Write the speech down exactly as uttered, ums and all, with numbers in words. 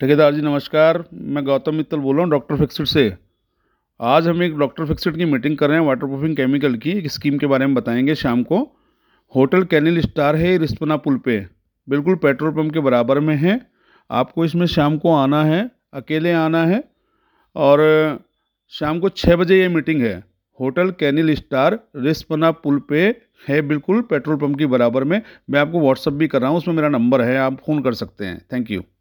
ठेकेदार जी नमस्कार, मैं गौतम मित्तल बोल रहा हूँ डॉक्टर फिक्सिट से। आज हम एक डॉक्टर फिक्सिट की मीटिंग कर रहे हैं वाटरप्रूफिंग केमिकल की एक स्कीम के बारे में बताएंगे शाम को। होटल कैनिल स्टार है रिस्पना पुल पे, बिल्कुल पेट्रोल पंप के बराबर में है। आपको इसमें शाम को आना है, अकेले आना है और शाम को छः बजे ये मीटिंग है। होटल कैनिल स्टार रिस्पना पुल पे है, बिल्कुल पेट्रोल पंप के बराबर में। मैं आपको व्हाट्सअप भी कर रहा हूँ, उसमें मेरा नंबर है, आप फ़ोन कर सकते हैं। Thank you.